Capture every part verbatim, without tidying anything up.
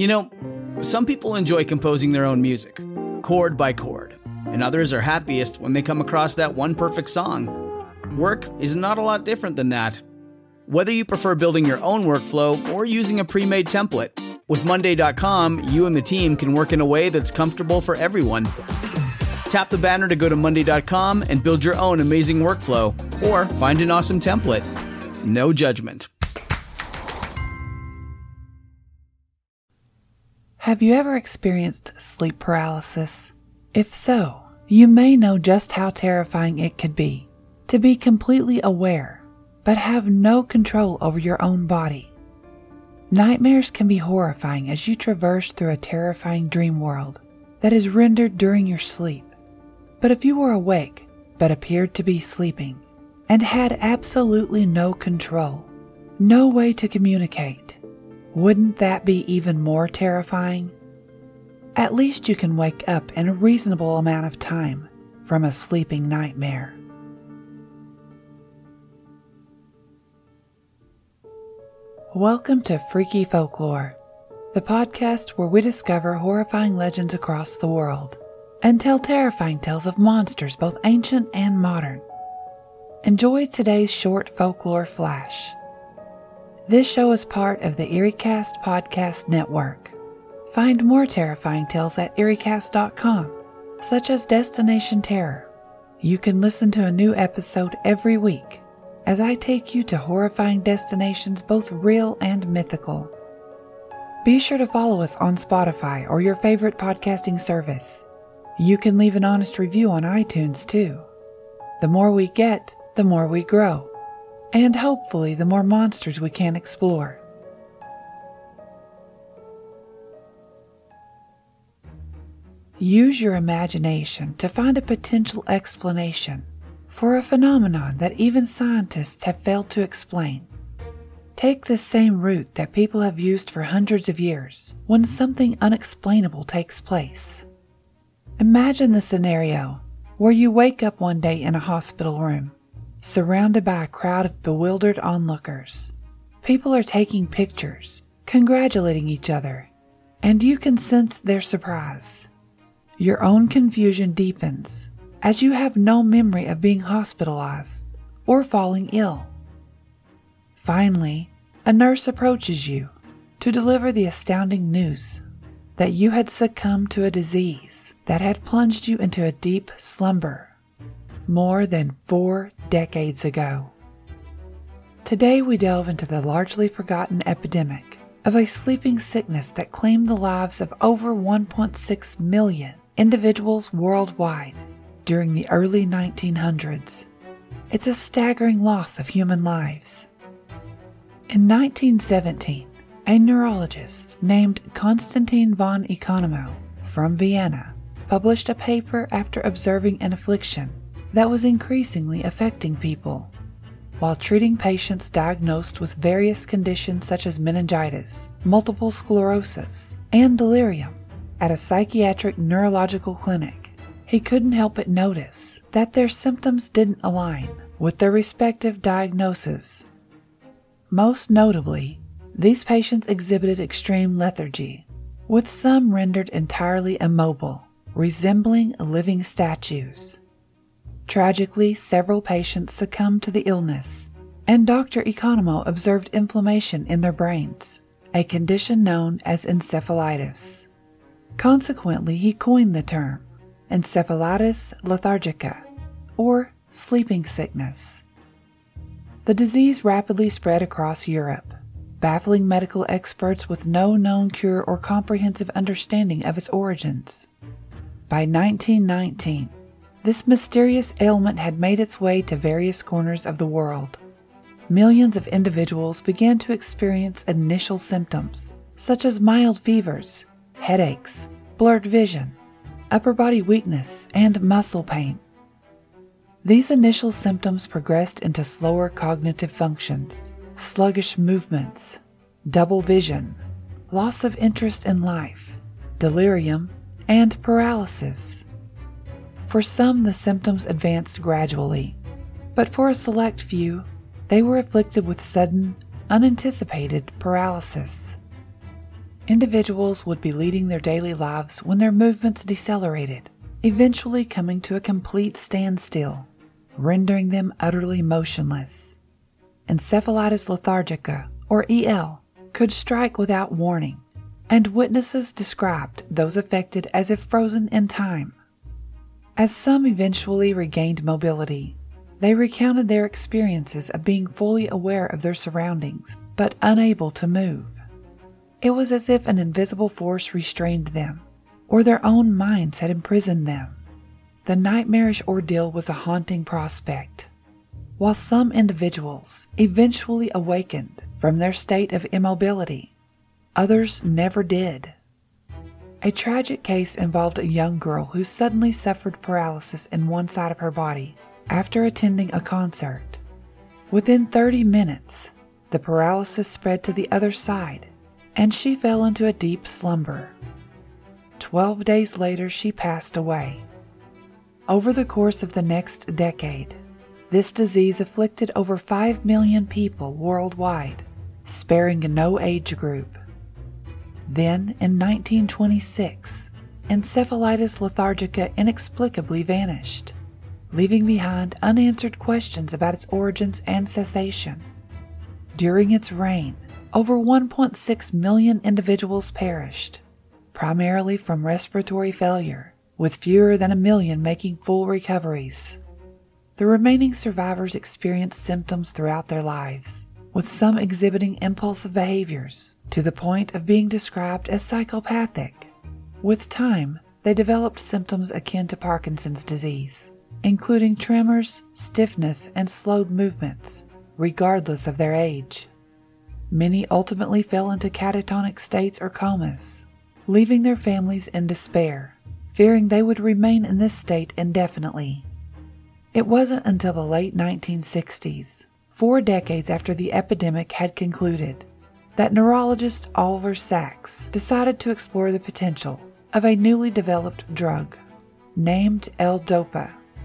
You know, some people enjoy composing their own music, chord by chord, and others are happiest when they come across that one perfect song. Work is not a lot different than that. Whether you prefer building your own workflow or using a pre-made template, with Monday dot com, you and the team can work in a way that's comfortable for everyone. Tap the banner to go to Monday dot com and build your own amazing workflow, or find an awesome template. No judgment. Have you ever experienced sleep paralysis? If so, you may know just how terrifying it could be to be completely aware, but have no control over your own body. Nightmares can be horrifying as you traverse through a terrifying dream world that is rendered during your sleep. But if you were awake, but appeared to be sleeping, and had absolutely no control, no way to communicate, wouldn't that be even more terrifying? At least you can wake up in a reasonable amount of time from a sleeping nightmare. Welcome to Freaky Folklore, the podcast where we discover horrifying legends across the world and tell terrifying tales of monsters both ancient and modern. Enjoy today's short folklore flash. This show is part of the EerieCast podcast network. Find more terrifying tales at eerie cast dot com, such as Destination Terror. You can listen to a new episode every week as I take you to horrifying destinations both real and mythical. Be sure to follow us on Spotify or your favorite podcasting service. You can leave an honest review on iTunes too. The more we get, the more we grow. And hopefully the more monsters we can explore. Use your imagination to find a potential explanation for a phenomenon that even scientists have failed to explain. Take this same route that people have used for hundreds of years when something unexplainable takes place. Imagine the scenario where you wake up one day in a hospital room, surrounded by a crowd of bewildered onlookers. People are taking pictures, congratulating each other, and you can sense their surprise. Your own confusion deepens as you have no memory of being hospitalized or falling ill. Finally, a nurse approaches you to deliver the astounding news that you had succumbed to a disease that had plunged you into a deep slumber more than four decades ago. Today we delve into the largely forgotten epidemic of a sleeping sickness that claimed the lives of over one point six million individuals worldwide during the early nineteen hundreds. It's a staggering loss of human lives. In nineteen seventeen, a neurologist named Konstantin von Economo from Vienna published a paper after observing an affliction that was increasingly affecting people. While treating patients diagnosed with various conditions such as meningitis, multiple sclerosis, and delirium at a psychiatric neurological clinic, he couldn't help but notice that their symptoms didn't align with their respective diagnoses. Most notably, these patients exhibited extreme lethargy, with some rendered entirely immobile, resembling living statues. Tragically, several patients succumbed to the illness, and Doctor Economo observed inflammation in their brains, a condition known as encephalitis. Consequently, he coined the term encephalitis lethargica, or sleeping sickness. The disease rapidly spread across Europe, baffling medical experts with no known cure or comprehensive understanding of its origins. By nineteen nineteen, this mysterious ailment had made its way to various corners of the world. Millions of individuals began to experience initial symptoms, such as mild fevers, headaches, blurred vision, upper body weakness, and muscle pain. These initial symptoms progressed into slower cognitive functions, sluggish movements, double vision, loss of interest in life, delirium, and paralysis. For some, the symptoms advanced gradually, but for a select few, they were afflicted with sudden, unanticipated paralysis. Individuals would be leading their daily lives when their movements decelerated, eventually coming to a complete standstill, rendering them utterly motionless. Encephalitis lethargica, or E L, could strike without warning, and witnesses described those affected as if frozen in time. As some eventually regained mobility, they recounted their experiences of being fully aware of their surroundings, but unable to move. It was as if an invisible force restrained them, or their own minds had imprisoned them. The nightmarish ordeal was a haunting prospect. While some individuals eventually awakened from their state of immobility, others never did. A tragic case involved a young girl who suddenly suffered paralysis in one side of her body after attending a concert. Within thirty minutes, the paralysis spread to the other side, and she fell into a deep slumber. Twelve days later, she passed away. Over the course of the next decade, this disease afflicted over five million people worldwide, sparing no age group. Then, in nineteen twenty-six, encephalitis lethargica inexplicably vanished, leaving behind unanswered questions about its origins and cessation. During its reign, over one point six million individuals perished, primarily from respiratory failure, with fewer than a million making full recoveries. The remaining survivors experienced symptoms throughout their lives, with some exhibiting impulsive behaviors to the point of being described as psychopathic. With time, they developed symptoms akin to Parkinson's disease, including tremors, stiffness, and slowed movements, regardless of their age. Many ultimately fell into catatonic states or comas, leaving their families in despair, fearing they would remain in this state indefinitely. It wasn't until the late nineteen sixties, four decades after the epidemic had concluded, that neurologist Oliver Sacks decided to explore the potential of a newly developed drug named L-Dopa.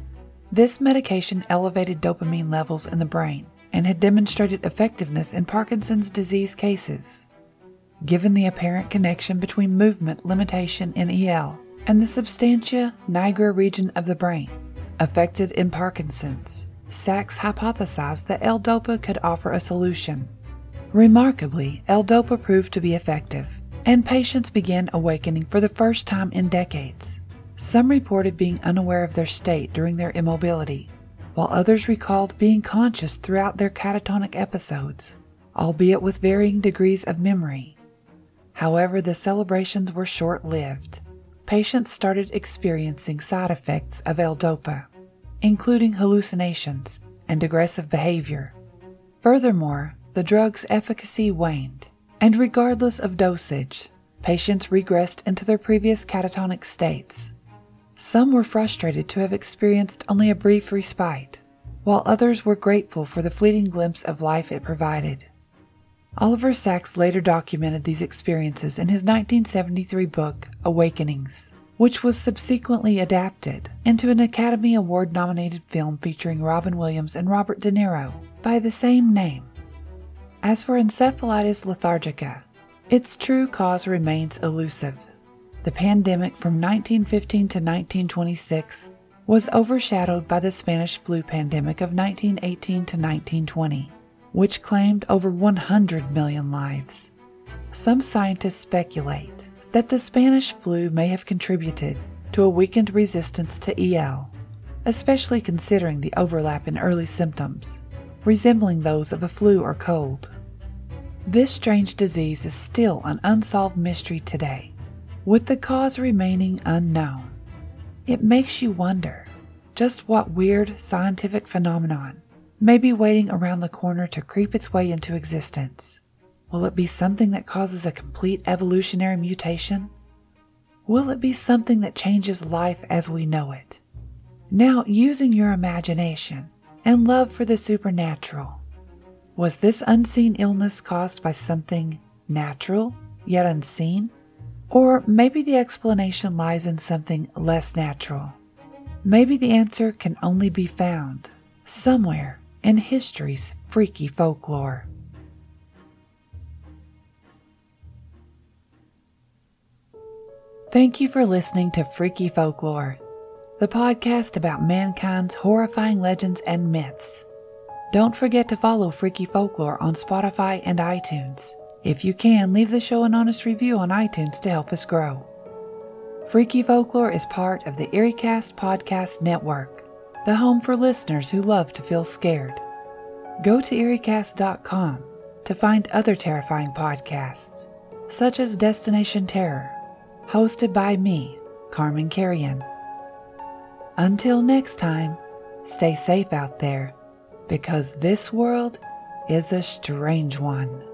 This medication elevated dopamine levels in the brain and had demonstrated effectiveness in Parkinson's disease cases. Given the apparent connection between movement limitation in E L and the substantia nigra region of the brain affected in Parkinson's, Sacks hypothesized that L-Dopa could offer a solution. Remarkably, L-Dopa proved to be effective, and patients began awakening for the first time in decades. Some reported being unaware of their state during their immobility, while others recalled being conscious throughout their catatonic episodes, albeit with varying degrees of memory. However, the celebrations were short-lived. Patients started experiencing side effects of L-Dopa, including hallucinations and aggressive behavior. Furthermore, the drug's efficacy waned, and regardless of dosage, patients regressed into their previous catatonic states. Some were frustrated to have experienced only a brief respite, while others were grateful for the fleeting glimpse of life it provided. Oliver Sacks later documented these experiences in his nineteen seventy-three book, Awakenings, which was subsequently adapted into an Academy Award-nominated film featuring Robin Williams and Robert De Niro by the same name. As for encephalitis lethargica, its true cause remains elusive. The pandemic from nineteen fifteen to nineteen twenty-six was overshadowed by the Spanish flu pandemic of nineteen eighteen to nineteen twenty, which claimed over one hundred million lives. Some scientists speculate that the Spanish flu may have contributed to a weakened resistance to E L, especially considering the overlap in early symptoms, resembling those of a flu or cold. This strange disease is still an unsolved mystery today, with the cause remaining unknown. It makes you wonder just what weird scientific phenomenon may be waiting around the corner to creep its way into existence. Will it be something that causes a complete evolutionary mutation? Will it be something that changes life as we know it? Now, using your imagination and love for the supernatural, was this unseen illness caused by something natural yet unseen? Or maybe the explanation lies in something less natural. Maybe the answer can only be found somewhere in history's freaky folklore. Thank you for listening to Freaky Folklore, the podcast about mankind's horrifying legends and myths. Don't forget to follow Freaky Folklore on Spotify and iTunes. If you can, leave the show an honest review on iTunes to help us grow. Freaky Folklore is part of the EerieCast Podcast Network, the home for listeners who love to feel scared. Go to Erie Cast dot com to find other terrifying podcasts, such as Destination Terror, hosted by me, Carmen Carrion. Until next time, stay safe out there, because this world is a strange one.